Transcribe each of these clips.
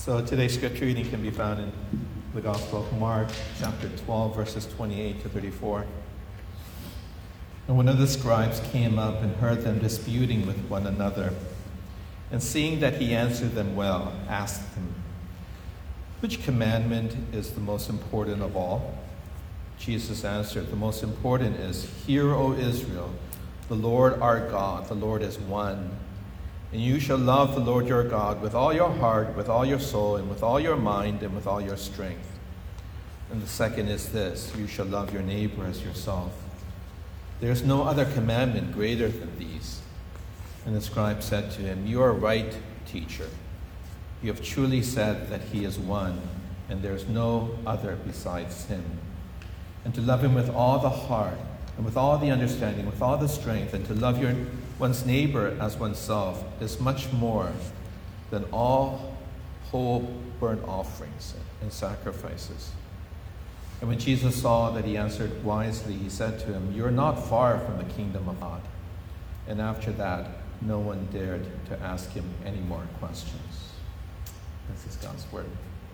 So today's scripture reading can be found in the Gospel of Mark, chapter 12, verses 28 to 34. And one of the scribes came up and heard them disputing with one another. And seeing that he answered them well, asked him, "Which commandment is the most important of all?" Jesus answered, "The most important is, 'Hear, O Israel, the Lord our God, the Lord is one. And you shall love the Lord your God with all your heart, with all your soul, and with all your mind, and with all your strength. And the second is this, you shall love your neighbor as yourself. There is no other commandment greater than these." And the scribe said to him, "You are right, teacher. You have truly said that he is one, and there is no other besides him. And to love him with all the heart, and with all the understanding, with all the strength, and to love one's neighbor as oneself is much more than all whole burnt offerings and sacrifices." And when Jesus saw that he answered wisely, he said to him, "You are not far from the kingdom of God." And after that, no one dared to ask him any more questions. This is God's word.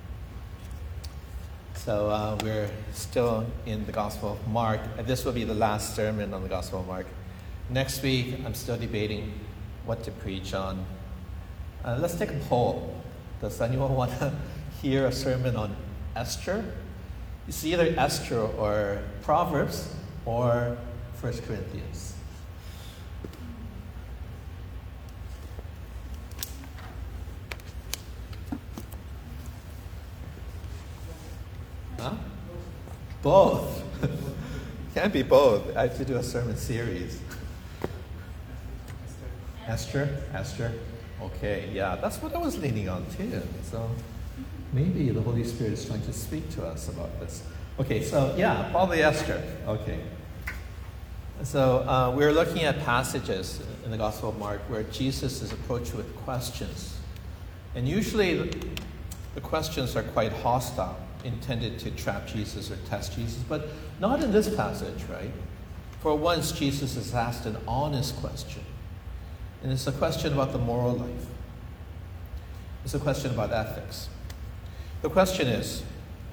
So we're still in the Gospel of Mark. And this will be the last sermon on the Gospel of Mark. Next week, I'm still debating what to preach on. Let's take a poll. Does anyone want to hear a sermon on Esther? It's either Esther or Proverbs or 1 Corinthians. Huh? Both. Can't be both. I have to do a sermon series. Esther. Okay, yeah, that's what I was leaning on too. So maybe the Holy Spirit is trying to speak to us about this. Okay, so yeah, probably Esther. Okay. So we're looking at passages in the Gospel of Mark where Jesus is approached with questions. And usually the questions are quite hostile, intended to trap Jesus or test Jesus, but not in this passage, right? For once, Jesus is asked an honest question. And it's a question about the moral life. It's a question about ethics. The question is,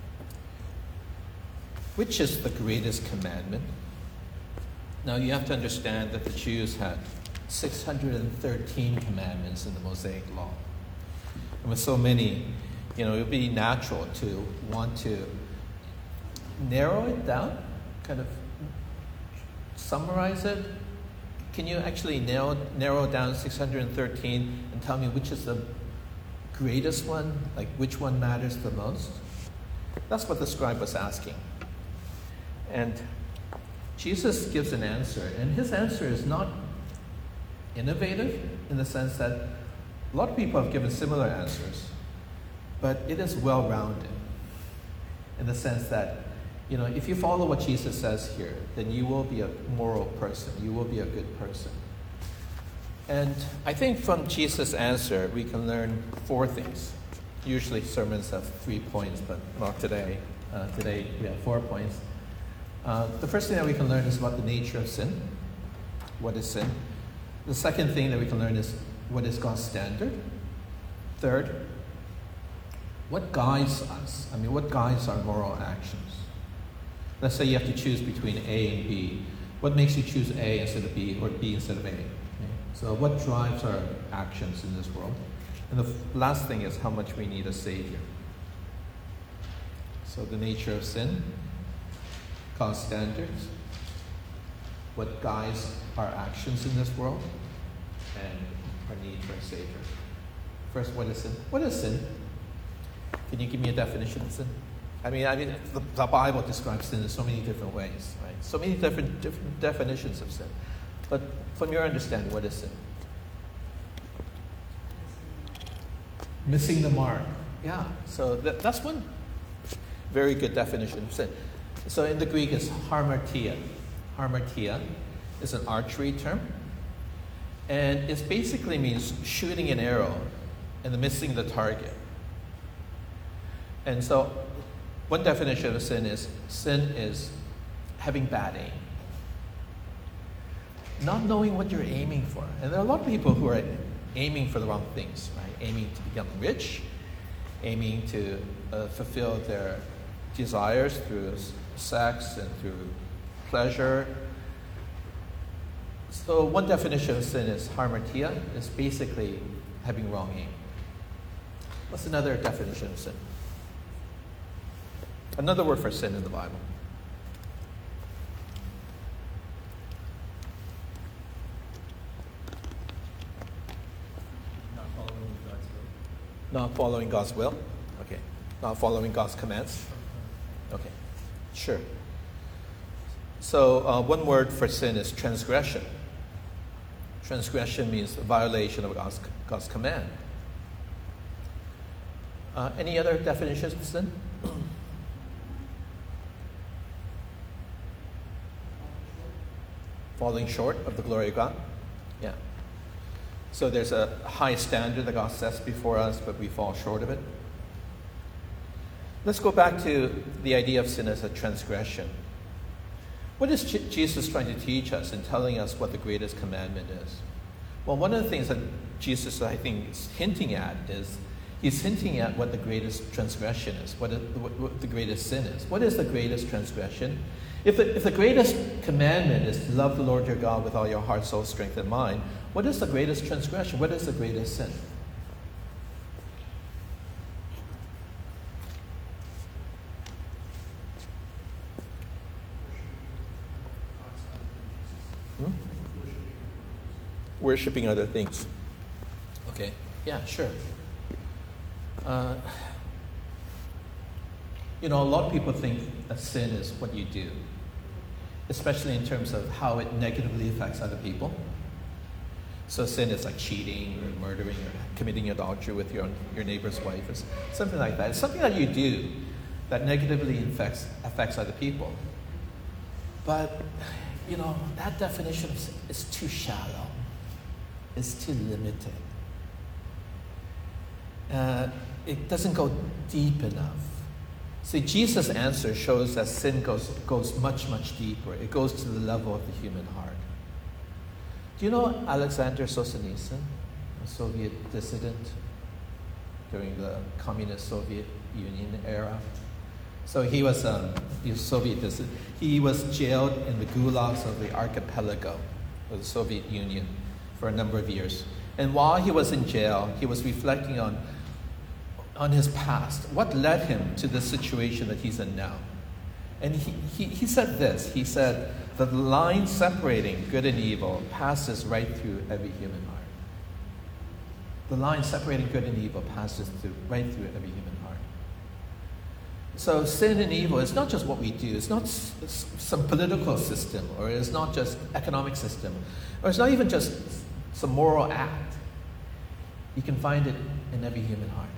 which is the greatest commandment? Now you have to understand that the Jews had 613 commandments in the Mosaic Law. And with so many, it would be natural to want to narrow it down, kind of summarize it. Can you actually narrow down 613 and tell me which is the greatest one? Like which one matters the most? That's what the scribe was asking. And Jesus gives an answer. And his answer is not innovative in the sense that a lot of people have given similar answers. But it is well-rounded in the sense that, if you follow what Jesus says here, then you will be a moral person. You will be a good person. And I think from Jesus' answer, we can learn 4 things. Usually sermons have 3 points, but not today. Today we have 4 points. The first thing that we can learn is about the nature of sin. What is sin? The second thing that we can learn is what is God's standard. Third, what guides us? What guides our moral actions? Let's say you have to choose between A and B. What makes you choose A instead of B, or B instead of A? Okay? So what drives our actions in this world? And the last thing is how much we need a Savior. So the nature of sin, God's standards, what guides our actions in this world, and our need for a Savior. First, what is sin? What is sin? Can you give me a definition of sin? The Bible describes sin in so many different ways, right? So many different definitions of sin. But from your understanding, what is sin? Missing the mark. Yeah, so that's one very good definition of sin. So in the Greek, it's hamartia. Hamartia is an archery term. And it basically means shooting an arrow and missing the target. And so one definition of sin is having bad aim. Not knowing what you're aiming for. And there are a lot of people who are aiming for the wrong things, right? Aiming to become rich, aiming to fulfill their desires through sex and through pleasure. So one definition of sin is hamartia, is basically having wrong aim. What's another definition of sin? Another word for sin in the Bible. Not following God's will. Okay. Not following God's commands. Okay. Sure. So one word for sin is transgression. Transgression means a violation of God's command. Any other definitions of sin? Falling short of the glory of God. Yeah. So there's a high standard that God sets before us, but we fall short of it. Let's go back to the idea of sin as a transgression. What is Jesus trying to teach us in telling us what the greatest commandment is? Well, one of the things that Jesus, I think, is hinting at is he's hinting at what the greatest transgression is, what the greatest sin is. What is the greatest transgression? If the greatest commandment is to love the Lord your God with all your heart, soul, strength, and mind, what is the greatest transgression? What is the greatest sin? Worshipping other things. Okay. Yeah, sure. A lot of people think that sin is what you do, especially in terms of how it negatively affects other people. So sin is like cheating or murdering or committing adultery with your neighbor's wife, or something like that. It's something that you do that negatively affects other people. But, that definition is too shallow. It's too limited. It doesn't go deep enough. See, Jesus' answer shows that sin goes much, much deeper. It goes to the level of the human heart. Do you know Alexander Solzhenitsyn, a Soviet dissident during the communist Soviet Union era? So he was a Soviet dissident. He was jailed in the gulags of the archipelago of the Soviet Union for a number of years. And while he was in jail, he was reflecting on his past, what led him to the situation that he's in now. And he said this, he said, the line separating good and evil passes right through every human heart. The line separating good and evil passes right through every human heart. So sin and evil is not just what we do, it's not some political system, or it's not just economic system, or it's not even just some moral act. You can find it in every human heart.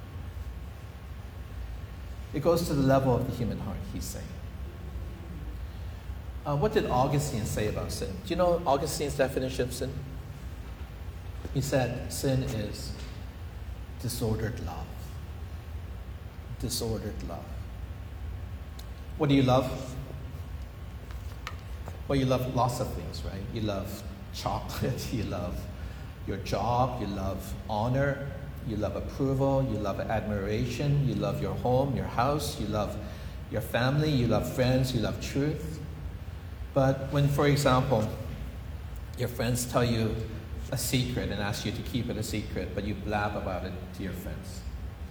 It goes to the level of the human heart, he's saying. What did Augustine say about sin? Do you know Augustine's definition of sin? He said, sin is disordered love. Disordered love. What do you love? Well, you love lots of things, right? You love chocolate, you love your job, you love honor, you love approval, you love admiration, you love your home, your house, you love your family, you love friends, you love truth. But when, for example, your friends tell you a secret and ask you to keep it a secret, but you blab about it to your friends,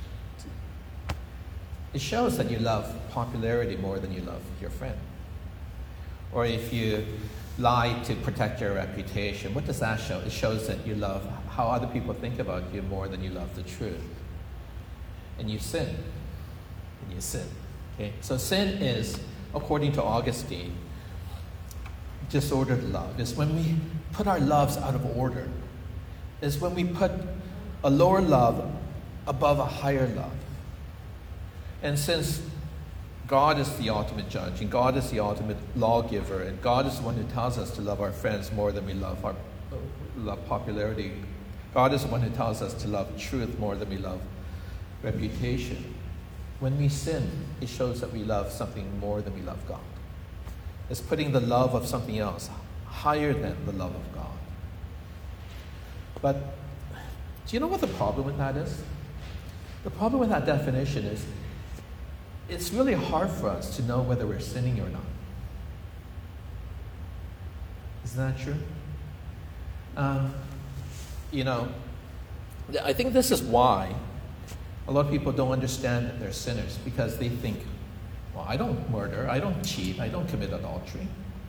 it shows that you love popularity more than you love your friend. Or if you lie to protect your reputation, what does that show? It shows that you love how other people think about you more than you love the truth. And you sin. And you sin. Okay? So sin is, according to Augustine, disordered love. It's when we put our loves out of order. It's when we put a lower love above a higher love. And since God is the ultimate judge, and God is the ultimate lawgiver, and God is the one who tells us to love our friends more than we love popularity. God is the one who tells us to love truth more than we love reputation. When we sin, it shows that we love something more than we love God. It's putting the love of something else higher than the love of God. But do you know what the problem with that is? The problem with that definition is it's really hard for us to know whether we're sinning or not. Isn't that true? I think this is why a lot of people don't understand that they're sinners, because they think, well, I don't murder, I don't cheat, I don't commit adultery.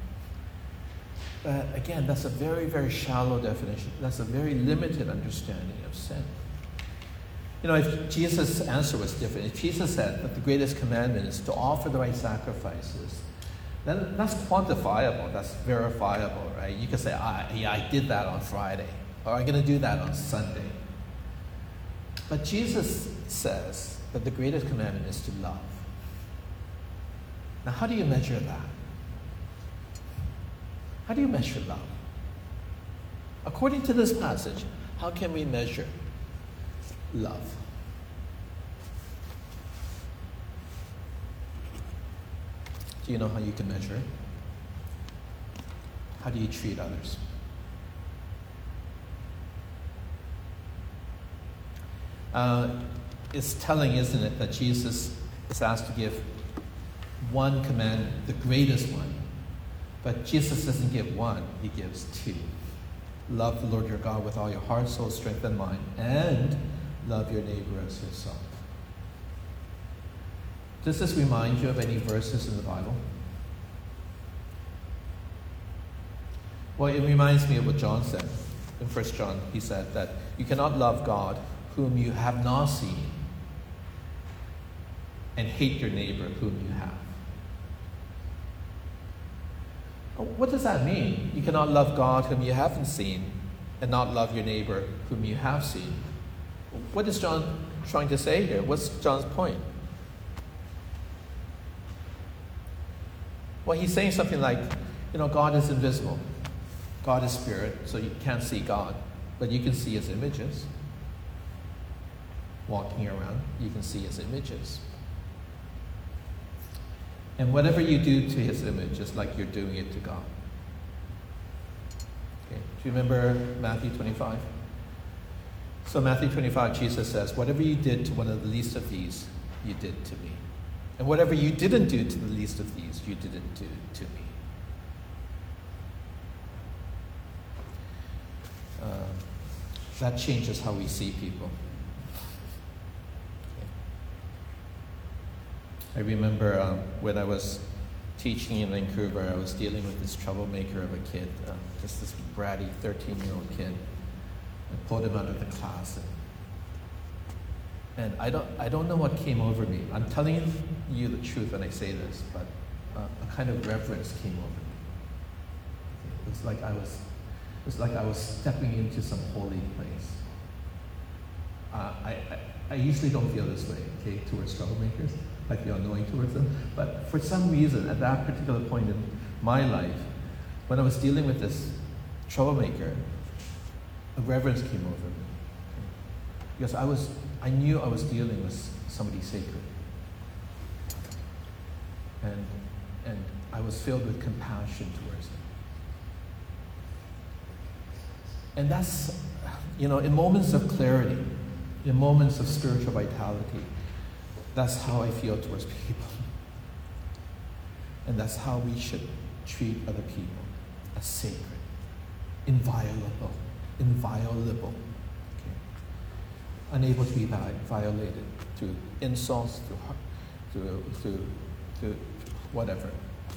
But again, that's a very, very shallow definition. That's a very limited understanding of sin. If Jesus' answer was different, if Jesus said that the greatest commandment is to offer the right sacrifices, then that's quantifiable, that's verifiable, right? You can say, I did that on Friday, or I'm going to do that on Sunday. But Jesus says that the greatest commandment is to love. Now, how do you measure that? How do you measure love? According to this passage, how can we measure love? Do you know how you can measure it? How do you treat others? It's telling, isn't it, that Jesus is asked to give one commandment, the greatest one. But Jesus doesn't give one, he gives two. Love the Lord your God with all your heart, soul, strength, and mind, and love your neighbor as yourself. Does this remind you of any verses in the Bible? Well, it reminds me of what John said. In 1 John, he said that you cannot love God whom you have not seen and hate your neighbor whom you have. What does that mean? You cannot love God whom you haven't seen and not love your neighbor whom you have seen. What is John trying to say here? What's John's point? Well, he's saying something like, God is invisible. God is spirit, so you can't see God, but you can see his images. Walking around, you can see his images. And whatever you do to his image is like you're doing it to God. Okay. Do you remember Matthew 25? So Matthew 25, Jesus says, whatever you did to one of the least of these, you did to me. And whatever you didn't do to the least of these, you didn't do to me. That changes how we see people. I remember when I was teaching in Vancouver, I was dealing with this troublemaker of a kid, just this bratty 13-year-old kid. I pulled him out of the class, and I don't know what came over me. I'm telling you the truth when I say this, but a kind of reverence came over me. It was like I was stepping into some holy place. I usually don't feel this way, okay, towards troublemakers. I feel annoying towards them. But for some reason, at that particular point in my life, when I was dealing with this troublemaker, a reverence came over me. Because I knew I was dealing with somebody sacred. And I was filled with compassion towards him. And that's, in moments of clarity, in moments of spiritual vitality, that's how I feel towards people. And that's how we should treat other people, as sacred, inviolable. Okay? Unable to be violated through insults, through whatever.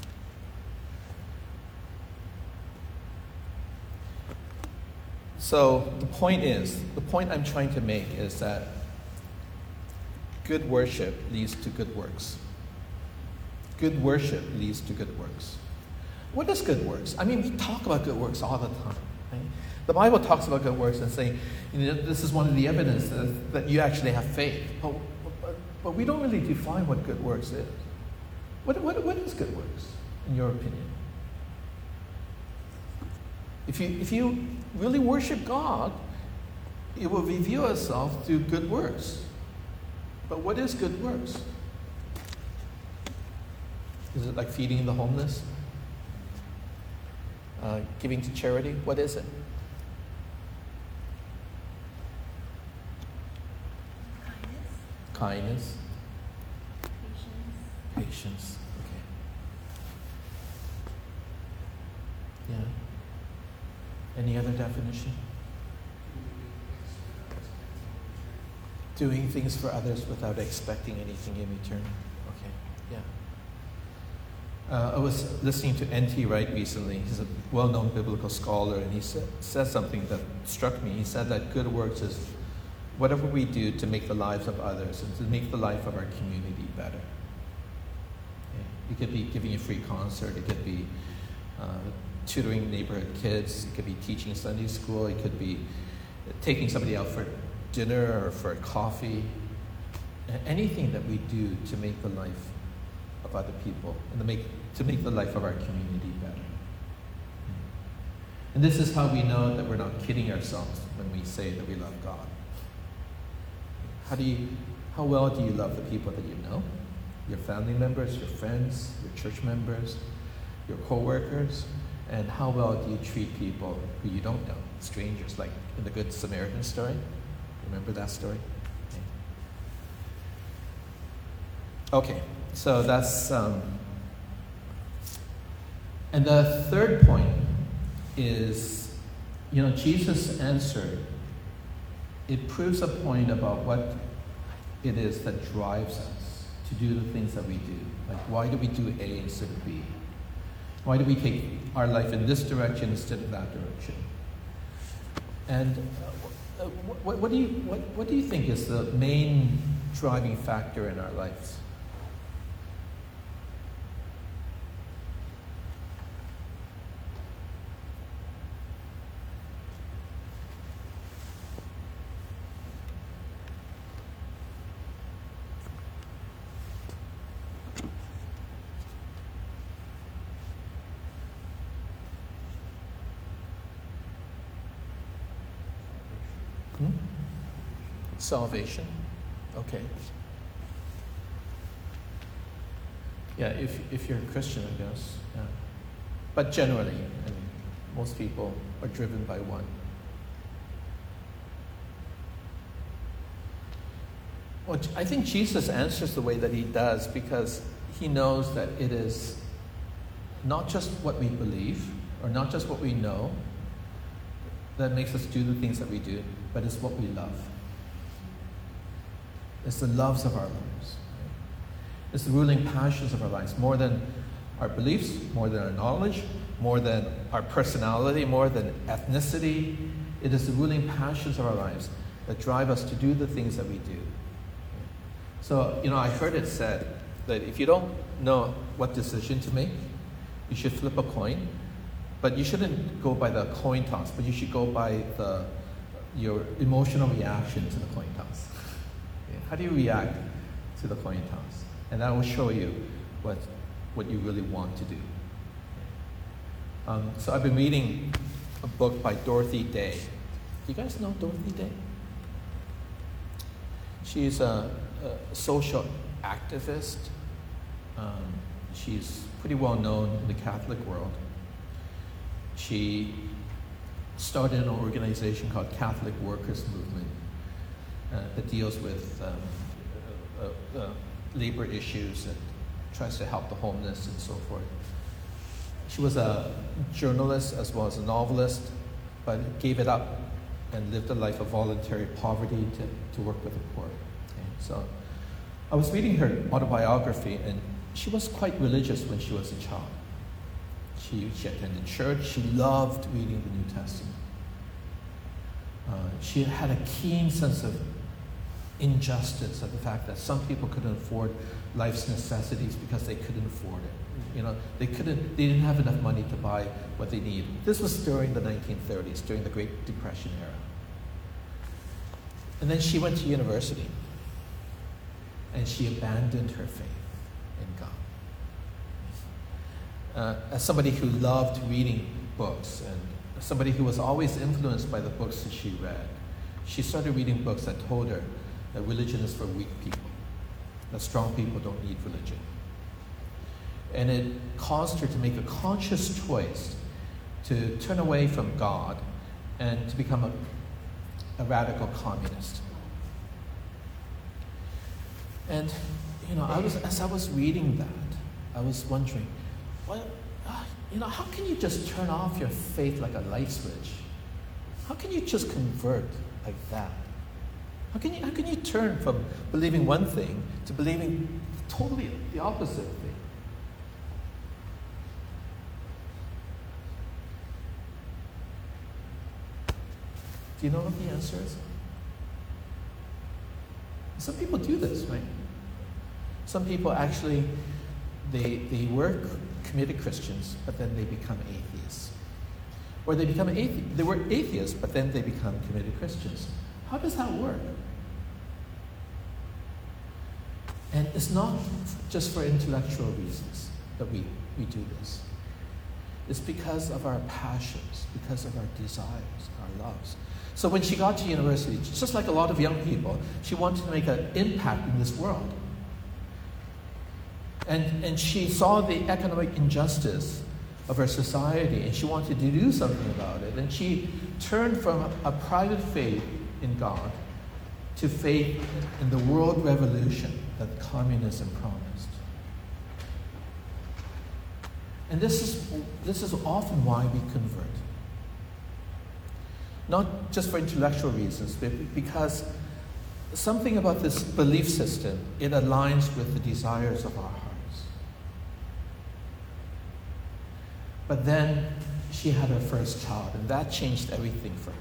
So the point I'm trying to make is that good worship leads to good works. Good worship leads to good works. What is good works? I mean, we talk about good works all the time. Right? The Bible talks about good works and saying, this is one of the evidences that you actually have faith. But we don't really define what good works is. What is good works, in your opinion? If you really worship God, it will reveal itself through good works. But what is good works? Is it like feeding the homeless? Giving to charity? What is it? kindness? Patience. Patience. Okay. Yeah. Any other definition? Doing things for others without expecting anything in return. Okay. Yeah. I was listening to N.T. Wright recently. He's a well-known biblical scholar, and he said something that struck me. He said that good works is whatever we do to make the lives of others and to make the life of our community better. Okay. It could be giving a free concert. It could be tutoring neighborhood kids. It could be teaching Sunday school. It could be taking somebody out for dinner or for a coffee. Anything that we do to make the life of other people and to make the life of our community better. And this is how we know that we're not kidding ourselves when we say that we love God. How well do you love the people that you know? Your family members, your friends, your church members, your co-workers? And how well do you treat people who you don't know, strangers, like in the Good Samaritan story? Remember that story? Okay, so that's... And the third point is, Jesus answered. It proves a point about what it is that drives us to do the things that we do. Like, why do we do A instead of B? Why do we take our life in this direction instead of that direction? And what do you think is the main driving factor in our lives? Salvation. Okay. Yeah, if you're a Christian, I guess. Yeah. But generally, most people are driven by one. Well, I think Jesus answers the way that he does because he knows that it is not just what we believe or not just what we know that makes us do the things that we do, but it's what we love. It's the loves of our lives. It's the ruling passions of our lives, more than our beliefs, more than our knowledge, more than our personality, more than ethnicity. It is the ruling passions of our lives that drive us to do the things that we do. So, I heard it said that if you don't know what decision to make, you should flip a coin, but you shouldn't go by the coin toss, but you should go by your emotional reaction to the coin toss. How do you react to the coin toss? And that will show you what you really want to do. So I've been reading a book by Dorothy Day. Do you guys know Dorothy Day? She's a social activist. She's pretty well known in the Catholic world. She started an organization called Catholic Workers Movement that deals with labor issues and tries to help the homeless and so forth. She was a journalist as well as a novelist, but gave it up and lived a life of voluntary poverty to work with the poor. Okay, so I was reading her autobiography, and she was quite religious when she was a child. She attended church. She loved reading the New Testament. She had a keen sense of injustice, of the fact that some people couldn't afford life's necessities because they couldn't afford it. They didn't have enough money to buy what they need. This was during the 1930s, during the Great Depression era. And then she went to university, and she abandoned her faith in God. As somebody who loved reading books and somebody who was always influenced by the books that she read, she started reading books that told her that religion is for weak people, that strong people don't need religion. And it caused her to make a conscious choice to turn away from God and to become a radical communist. And, as I was reading that, I was wondering, how can you just turn off your faith like a light switch? How can you just convert like that? How can you turn from believing one thing to believing totally the opposite thing? Do you know what the answer is? Some people do this, right? Some people actually, they were committed Christians, but then they become atheists. Or they were atheists, but then they become committed Christians. How does that work? And it's not just for intellectual reasons that we do this. It's because of our passions, because of our desires, our loves. So when she got to university, just like a lot of young people, she wanted to make an impact in this world. And she saw the economic injustice of her society, and she wanted to do something about it. And she turned from a private faith in God to faith in the world revolution that communism promised. And this is often why we convert. Not just for intellectual reasons, but because something about this belief system, it aligns with the desires of our hearts. But then she had her first child, and that changed everything for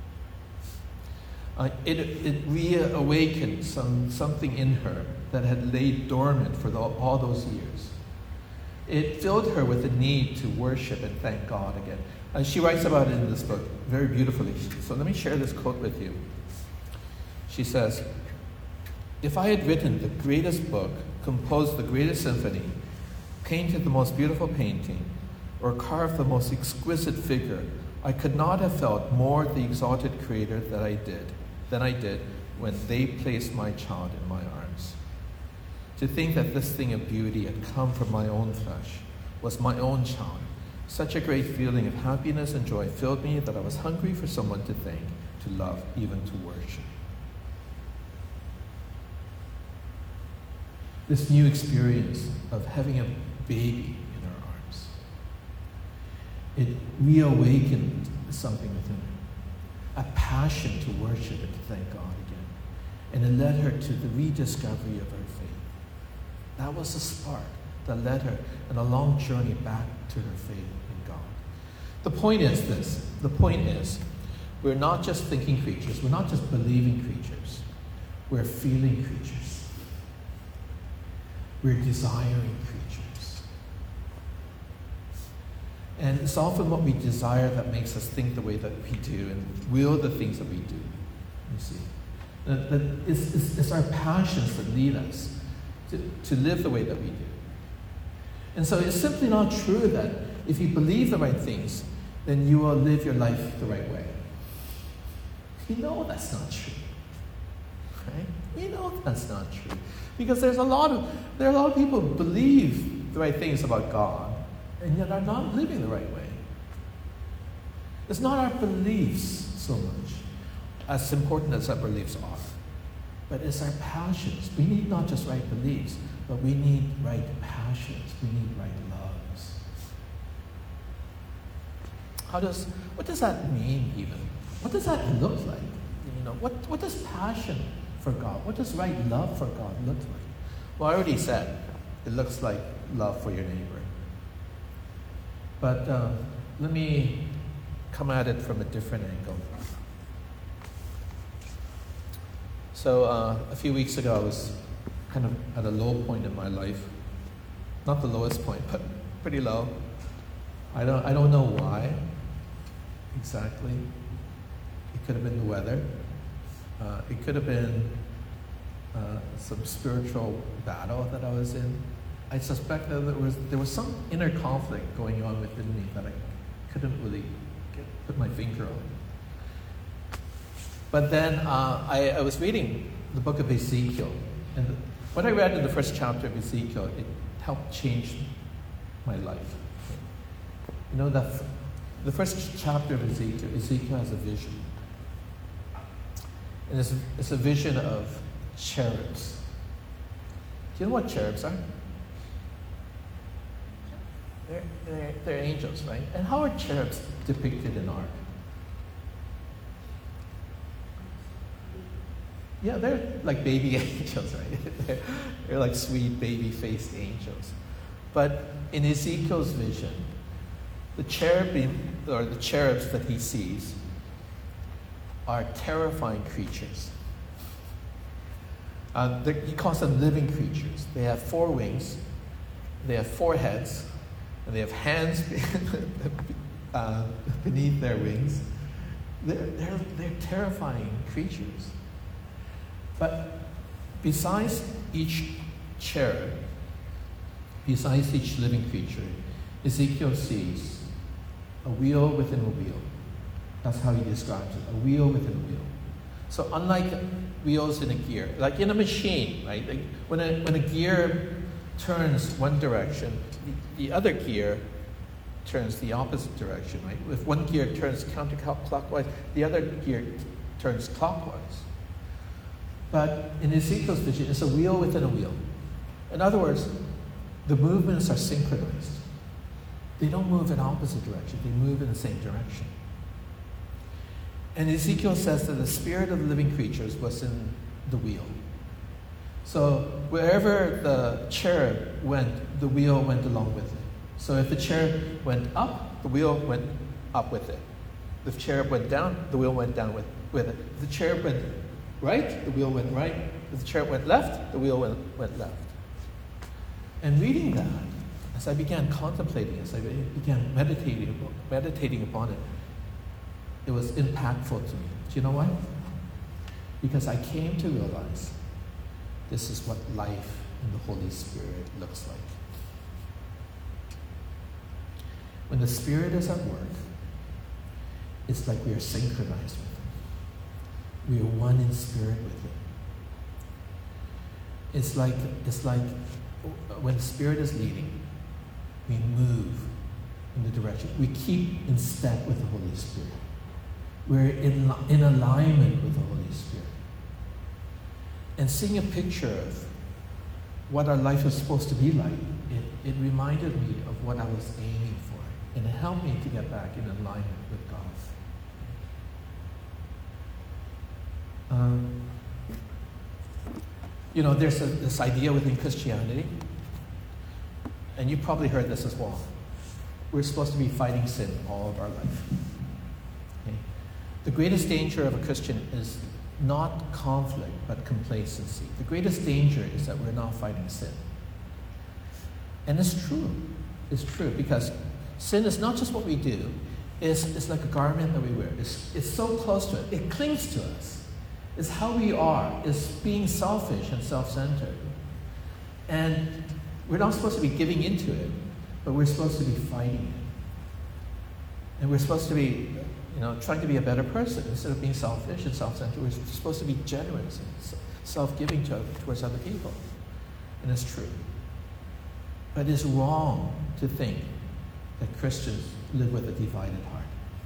her. It reawakened something in her that had laid dormant for all those years. It filled her with a need to worship and thank God again. And she writes about it in this book very beautifully. So let me share this quote with you. She says, "If I had written the greatest book, composed the greatest symphony, painted the most beautiful painting, or carved the most exquisite figure, I could not have felt more the exalted Creator than I did when they placed my child in my arms. To think that this thing of beauty had come from my own flesh, was my own child. Such a great feeling of happiness and joy filled me that I was hungry for someone to thank, to love, even to worship." This new experience of having a baby in our arms, it reawakened something within her, a passion to worship and to thank God again. And it led her to the rediscovery of her faith. That was the spark that led her on a long journey back to her faith in God. The point is this. The point is, we're not just thinking creatures. We're not just believing creatures. We're feeling creatures. We're desiring creatures. And it's often what we desire that makes us think the way that we do and will the things that we do, you see. It's our passions that lead us to live the way that we do. And so it's simply not true that if you believe the right things, then you will live your life the right way. You know that's not true, right? You know that's not true. Because there are a lot of people who believe the right things about God, and yet are not living the right way. It's not our beliefs so much, as important as our beliefs are, but it's our passions. We need not just right beliefs, but we need right passions. We need right loves. What does that mean even? What does that look like? What does passion for God, what does right love for God look like? Well, I already said, it looks like love for your neighbor. But let me come at it from a different angle. So a few weeks ago, I was kind of at a low point in my life. Not the lowest point, but pretty low. I don't know why exactly. It could have been the weather. It could have been some spiritual battle that I was in. I suspect that there was some inner conflict going on within me that I couldn't really put my finger on. But then I was reading the book of Ezekiel, and what I read in the first chapter of Ezekiel, it helped change my life. That the first chapter of Ezekiel has a vision. And it's a vision of cherubs you know what cherubs are? They're angels, right? And how are cherubs depicted in art? Yeah, they're like baby angels, right? They're like sweet baby-faced angels. But in Ezekiel's vision, the cherubim, or the cherubs that he sees, are terrifying creatures. He calls them living creatures. They have 4 wings, they have 4 heads, and they have hands beneath their wings. They're terrifying creatures. But besides each cherub, besides each living creature, Ezekiel sees a wheel within a wheel. That's how he describes it, a wheel within a wheel. So unlike wheels in a gear, like in a machine, right? Like when a gear turns one direction, the other gear turns the opposite direction, right? If one gear turns counterclockwise, the other gear turns clockwise. But in Ezekiel's vision, it's a wheel within a wheel. In other words, the movements are synchronized. They don't move in opposite directions, they move in the same direction. And Ezekiel says that the spirit of the living creatures was in the wheel. So wherever the cherub went, the wheel went along with it. So if the cherub went up, the wheel went up with it. If the cherub went down, the wheel went down with it. If the cherub went right, the wheel went right. If the cherub went left, the wheel went left. And reading that, as I began contemplating, as I began meditating upon it, it was impactful to me. Do you know why? Because I came to realize this is what life in the Holy Spirit looks like. When the Spirit is at work, it's like we are synchronized with Him. We are one in spirit with Him. It's like when the Spirit is leading, we move in the direction. We keep in step with the Holy Spirit. We're in alignment with the Holy Spirit. And seeing a picture of what our life is supposed to be like, it reminded me of what I was aiming for. And it helped me to get back in alignment with God. There's this idea within Christianity, and you've probably heard this as well. We're supposed to be fighting sin all of our life. Okay? The greatest danger of a Christian is not conflict, but complacency. The greatest danger is that we're not fighting sin. And it's true. It's true, because sin is not just what we do. It's like a garment that we wear. It's so close to it. It clings to us. It's how we are. It's being selfish and self-centered. And we're not supposed to be giving into it, but we're supposed to be fighting it. And we're supposed to be, trying to be a better person. Instead of being selfish and self-centered, we're supposed to be generous and self-giving towards other people. And it's true. But it's wrong to think that Christians live with a divided heart.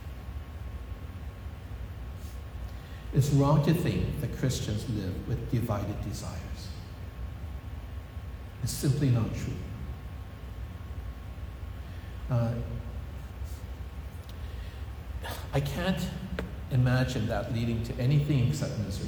It's wrong to think that Christians live with divided desires. It's simply not true. I can't imagine that leading to anything except misery.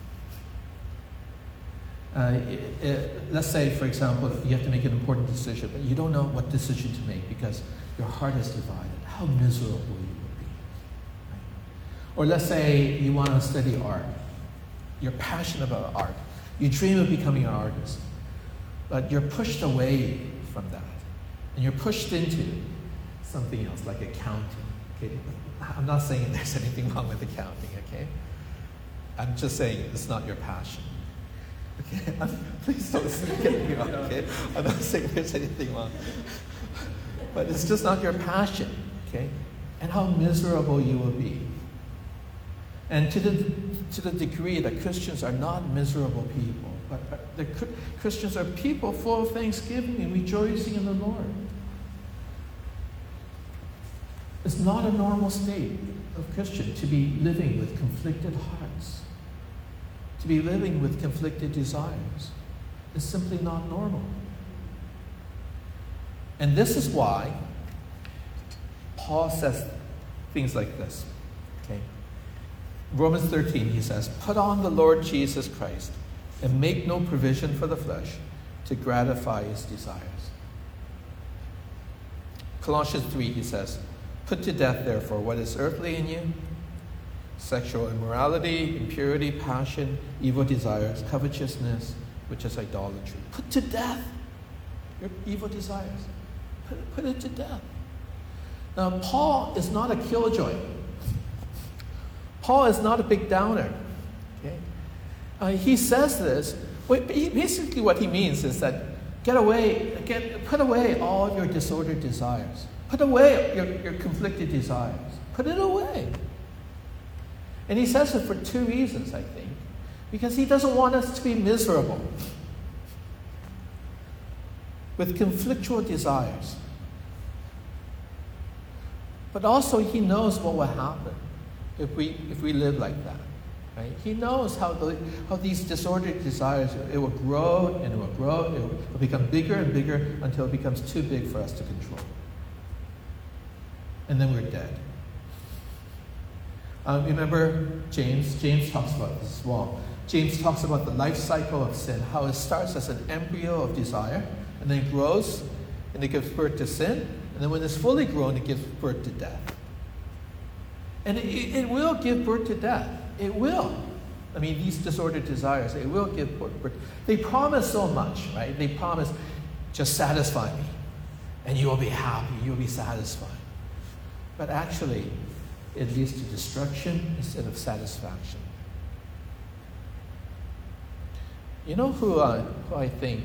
Let's say, for example, you have to make an important decision, but you don't know what decision to make because your heart is divided. How miserable you would be. Right? Or let's say you want to study art. You're passionate about art. You dream of becoming an artist. But you're pushed away from that. And you're pushed into something else, like accounting. Okay? I'm not saying there's anything wrong with accounting, okay? I'm just saying it's not your passion. Okay? Please don't get me wrong, okay? I'm not saying there's anything wrong. But it's just not your passion, okay? And how miserable you will be. And to the degree that Christians are not miserable people, but the Christians are people full of thanksgiving and rejoicing in the Lord. It's not a normal state of Christian to be living with conflicted hearts, to be living with conflicted desires. is simply not normal. And this is why Paul says things like this. Okay? Romans 13, he says, "Put on the Lord Jesus Christ and make no provision for the flesh to gratify his desires." Colossians 3, he says, "Put to death, therefore, what is earthly in you, sexual immorality, impurity, passion, evil desires, covetousness, which is idolatry." Put to death your evil desires. Put it to death. Now, Paul is not a killjoy. Paul is not a big downer. Okay? He says this. Basically, what he means is that put away all your disordered desires. Put away your conflicted desires. Put it away. And he says it for two reasons, I think. Because he doesn't want us to be miserable with conflictual desires. But also he knows what will happen if we live like that. Right? He knows how these disordered desires, it will grow and it will grow, it will become bigger and bigger until it becomes too big for us to control. And then we're dead. Remember James? James talks about this as well. James talks about the life cycle of sin, how it starts as an embryo of desire, and then it grows, and it gives birth to sin, and then when it's fully grown, it gives birth to death. And it will give birth to death. It will. I mean, these disordered desires, it will give birth. They promise so much, right? They promise, just satisfy me, and you will be happy, you will be satisfied. But actually, it leads to destruction instead of satisfaction. You know who I think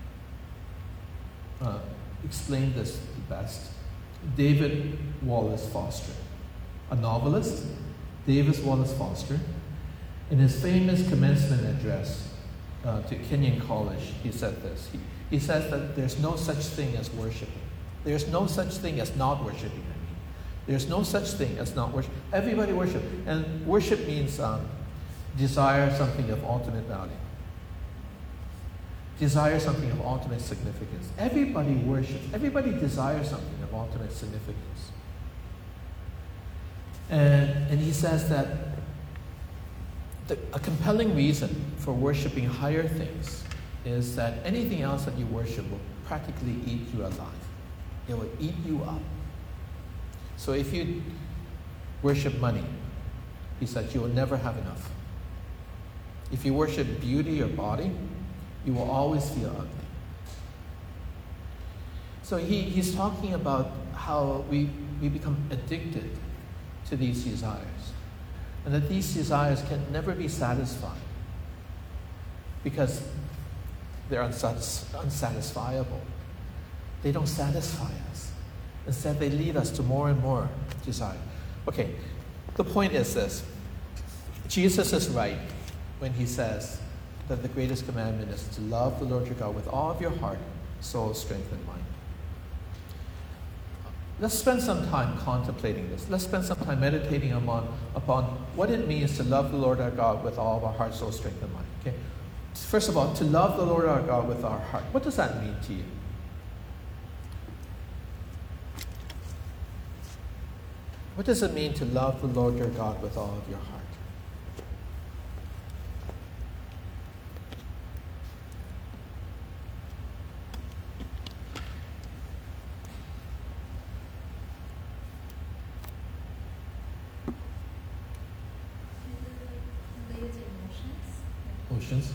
explained this the best? David Wallace Foster, a novelist. David Wallace Foster, in his famous commencement address to Kenyon College, he said this. He says that there's no such thing as worshiping. There's no such thing as not worshiping. There's no such thing as not worship. Everybody worship. And worship means desire something of ultimate value. Desire something of ultimate significance. Everybody worships. Everybody desires something of ultimate significance. And he says that a compelling reason for worshiping higher things is that anything else that you worship will practically eat you alive. It will eat you up. So if you worship money, he said, you will never have enough. If you worship beauty or body, you will always feel ugly. So he's talking about how we become addicted to these desires, and that these desires can never be satisfied because they're unsatisfiable. They don't satisfy us. Instead, they lead us to more and more desire. Okay, the point is this. Jesus is right when he says that the greatest commandment is to love the Lord your God with all of your heart, soul, strength, and mind. Let's spend some time contemplating this. Let's spend some time meditating upon what it means to love the Lord our God with all of our heart, soul, strength, and mind. Okay? First of all, to love the Lord our God with our heart. What does that mean to you? What does it mean to love the Lord your God with all of your heart? Emotions?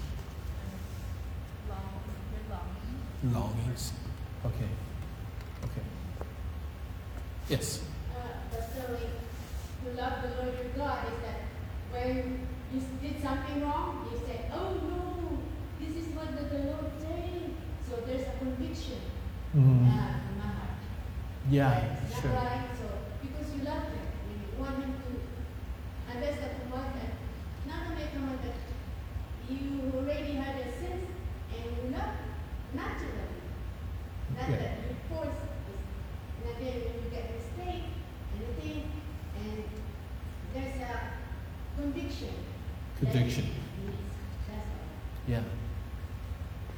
Longings. Okay. Okay. Yes. So to love the Lord your God is that when you did something wrong, you say, "Oh no, this is what the Lord said." So there's a conviction in my heart. Yeah, it's sure. not right. So because you love Him, you want Him to, and that's the command that not only a command that you already had a sense and you love naturally. Not Yeah. that you force it. And then when you get mistake, anything, and there's a conviction. Conviction. Yes, that's all. Yeah.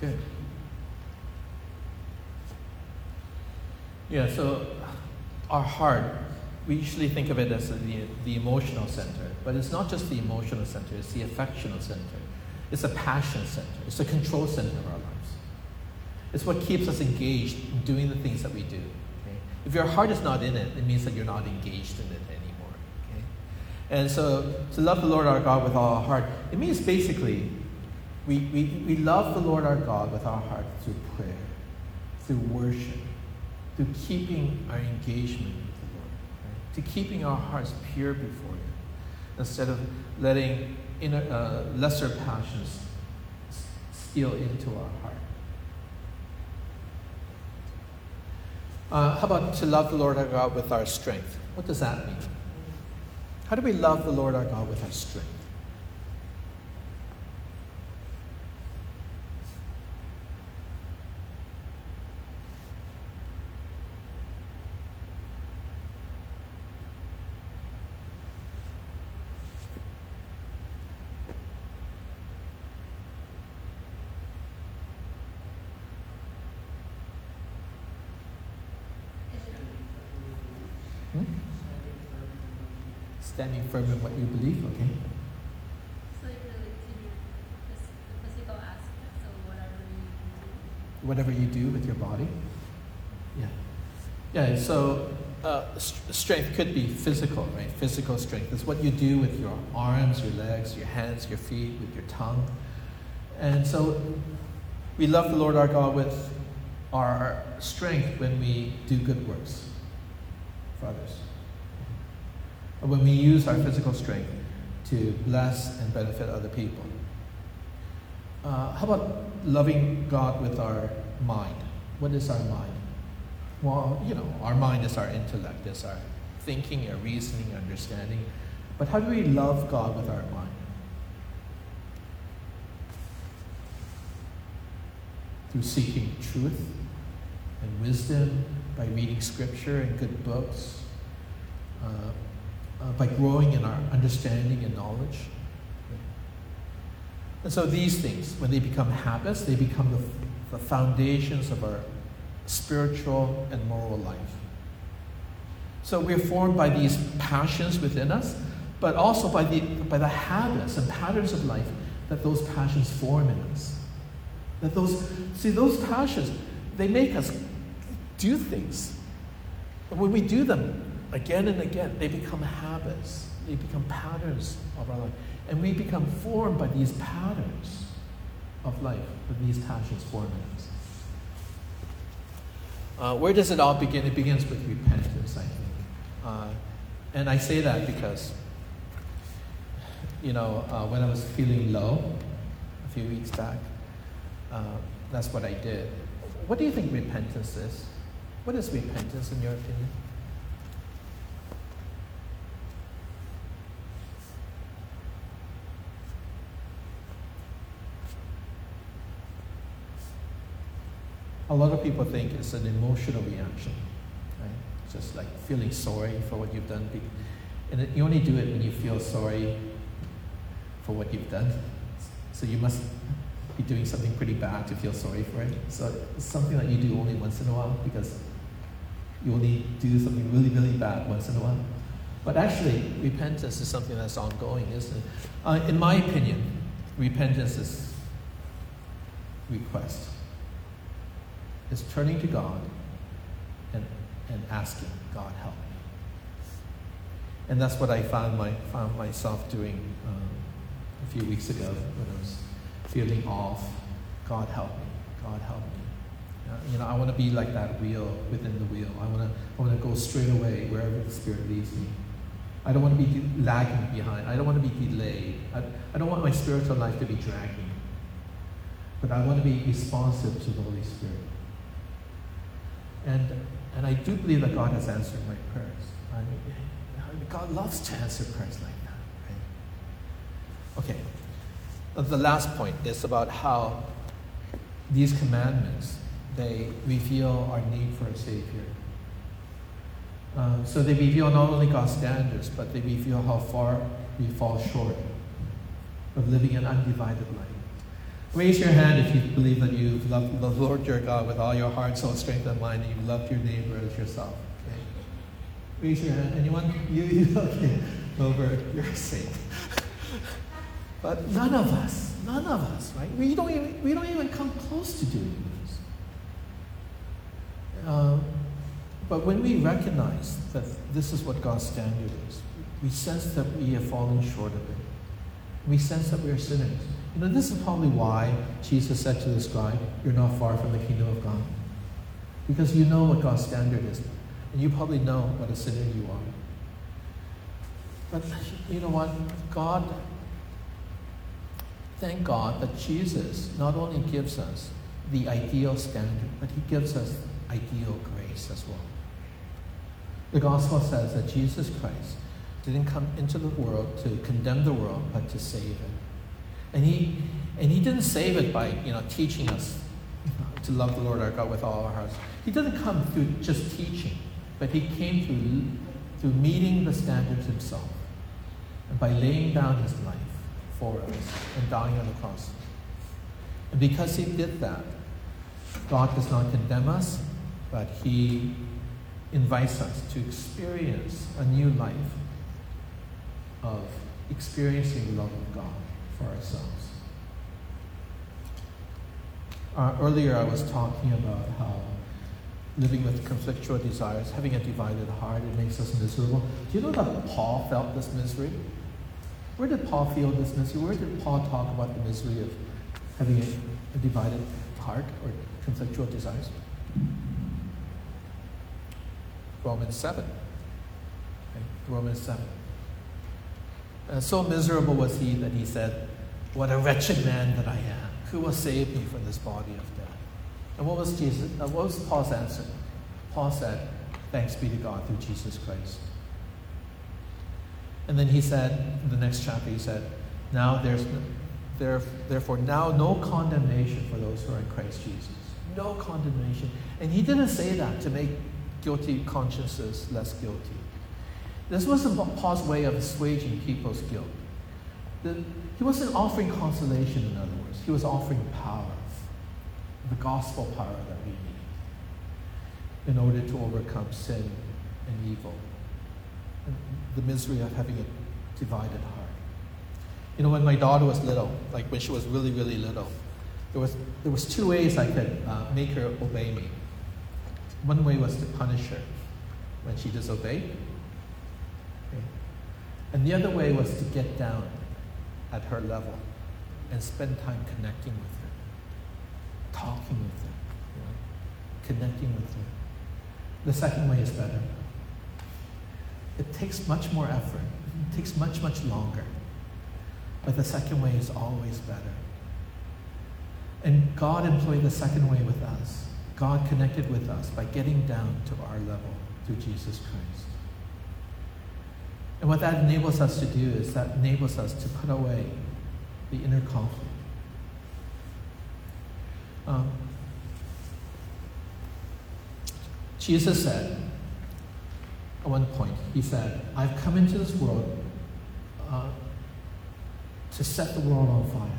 Good. Yeah, so our heart, we usually think of it as the emotional center, but it's not just the emotional center, it's the affectional center. It's a passion center. It's the control center of our lives. It's what keeps us engaged in doing the things that we do. Okay? If your heart is not in it, it means that you're not engaged in it anymore. Okay? And so to love the Lord our God with all our heart, it means basically we love the Lord our God with our heart through prayer, through worship, through keeping our engagement with the Lord, right? To keeping our hearts pure before you, instead of letting lesser passions steal into our heart. How about to love the Lord our God with our strength? What does that mean? How do we love the Lord our God with our strength? Standing firm in what you believe, okay? So it relates to the physical aspect, so Whatever you do with your body? Yeah. Yeah, so strength could be physical, right? Physical strength is what you do with your arms, your legs, your hands, your feet, with your tongue. And so we love the Lord our God with our strength when we do good works for others. When we use our physical strength to bless and benefit other people. How about loving God with our mind? What is our mind? Well, our mind is our intellect, it's our thinking, our reasoning, our understanding. But how do we love God with our mind? Through seeking truth and wisdom, by reading scripture and good books, by growing in our understanding and knowledge. And so these things, when they become habits, they become the foundations of our spiritual and moral life. So we're formed by these passions within us, but also by the habits and patterns of life that those passions form in us. Those passions, they make us do things. But when we do them again and again, they become habits. They become patterns of our life. And we become formed by these patterns of life, that these passions form in us. Where does it all begin? It begins with repentance, I think. And I say that because, when I was feeling low a few weeks back, that's what I did. What do you think repentance is? What is repentance in your opinion? A lot of people think it's an emotional reaction, right? It's just like feeling sorry for what you've done. And you only do it when you feel sorry for what you've done. So you must be doing something pretty bad to feel sorry for it. So it's something that you do only once in a while because you only do something really, really bad once in a while. But actually, repentance is something that's ongoing, isn't it? In my opinion, repentance is request. Is turning to God and asking, God, help me. And that's what I found myself doing a few weeks ago when I was feeling off. God, help me. God, help me. I want to be like that wheel within the wheel. I want to go straight away wherever the Spirit leads me. I don't want to be lagging behind. I don't want to be delayed. I don't want my spiritual life to be dragging. But I want to be responsive to the Holy Spirit. And I do believe that God has answered my prayers. God loves to answer prayers like that, right? Okay. The last point is about how these commandments, they reveal our need for a Savior. So they reveal not only God's standards, but they reveal how far we fall short of living an undivided life. Raise your hand if you believe that you love the Lord your God with all your heart, soul, strength, and mind, and you loved your neighbor as yourself. Okay? Raise your hand. Anyone? You okay. Over, you're a saint. But none of us, right? We don't even come close to doing this. But when we recognize that this is what God's standard is, we sense that we have fallen short of it. We sense that we are sinners. This is probably why Jesus said to the scribe, "You're not far from the kingdom of God." Because you know what God's standard is. And you probably know what a sinner you are. But you know what? Thank God that Jesus not only gives us the ideal standard, but he gives us ideal grace as well. The gospel says that Jesus Christ didn't come into the world to condemn the world, but to save it. And he didn't save it by teaching us to love the Lord our God with all our hearts. He didn't come through just teaching, but he came through meeting the standards himself, and by laying down his life for us and dying on the cross. And because he did that, God does not condemn us, but he invites us to experience a new life of experiencing the love of God for ourselves. Earlier I was talking about how living with conflictual desires, having a divided heart, it makes us miserable. Do you know that Paul felt this misery? Where did Paul feel this misery? Where did Paul talk about the misery of having a divided heart or conflictual desires? Romans 7. Okay? Romans 7. So miserable was he that he said, "What a wretched man that I am! Who will save me from this body of death?" And what was Paul's answer? Paul said, "Thanks be to God through Jesus Christ." And then he said, in the next chapter, he said, therefore now no condemnation for those who are in Christ Jesus. No condemnation. And he didn't say that to make guilty consciences less guilty. This wasn't Paul's way of assuaging people's guilt. He wasn't offering consolation, in other words. He was offering power, the gospel power that we need in order to overcome sin and evil, and the misery of having a divided heart. When my daughter was little, like when she was really, really little, there was two ways I could make her obey me. One way was to punish her when she disobeyed. Okay. And the other way was to get down at her level and spend time connecting with her, talking with her, connecting with her. The second way is better. It takes much more effort. It takes much, much longer. But the second way is always better. And God employed the second way with us. God connected with us by getting down to our level through Jesus Christ. And what that enables us to do is that enables us to put away the inner conflict. Jesus said, at one point, he said, "I've come into this world to set the world on fire.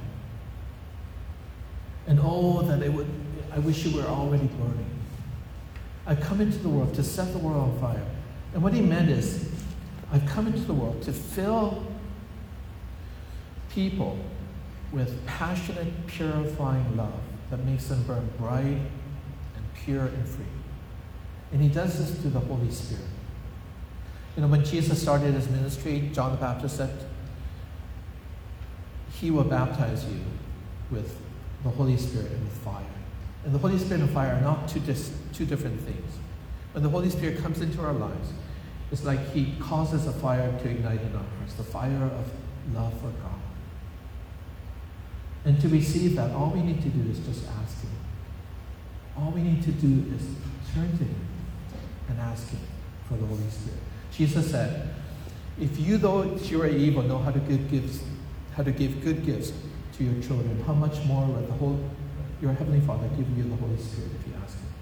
And oh, that I wish you were already burning. I've come into the world to set the world on fire." And what he meant is, I've come into the world to fill people with passionate, purifying love that makes them burn bright and pure and free. And he does this through the Holy Spirit. When Jesus started his ministry, John the Baptist said, "He will baptize you with the Holy Spirit and with fire." And the Holy Spirit and fire are not two different things. When the Holy Spirit comes into our lives, it's like he causes a fire to ignite in our hearts, the fire of love for God. And to receive that, all we need to do is just ask him. All we need to do is turn to him and ask him for the Holy Spirit. Jesus said, "If you, though you are evil, know how to give good gifts to your children, how much more will your Heavenly Father give you the Holy Spirit if you ask him?"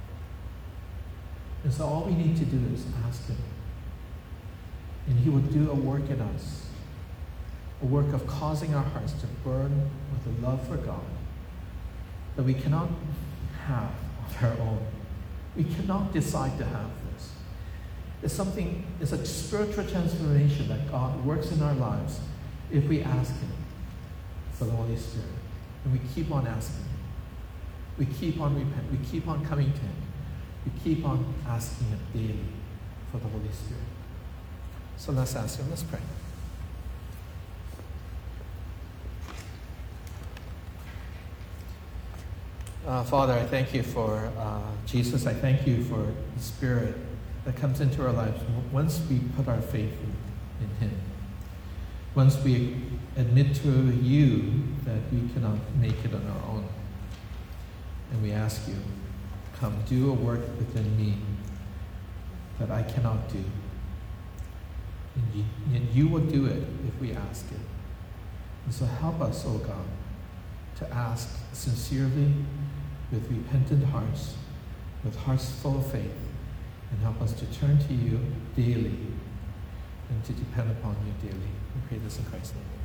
And so all we need to do is ask him. And he will do a work in us, a work of causing our hearts to burn with a love for God that we cannot have on our own. We cannot decide to have this. It's a spiritual transformation that God works in our lives if we ask Him for the Holy Spirit. And we keep on asking Him. We keep on repenting. We keep on coming to Him. We keep on asking Him daily for the Holy Spirit. So let's ask Him. Let's pray. Father, I thank you for Jesus. I thank you for the Spirit that comes into our lives once we put our faith in Him. Once we admit to you that we cannot make it on our own. And we ask you, come do a work within me that I cannot do. And you will do it if we ask it. And so help us, O God, to ask sincerely, with repentant hearts, with hearts full of faith, and help us to turn to you daily and to depend upon you daily. We pray this in Christ's name.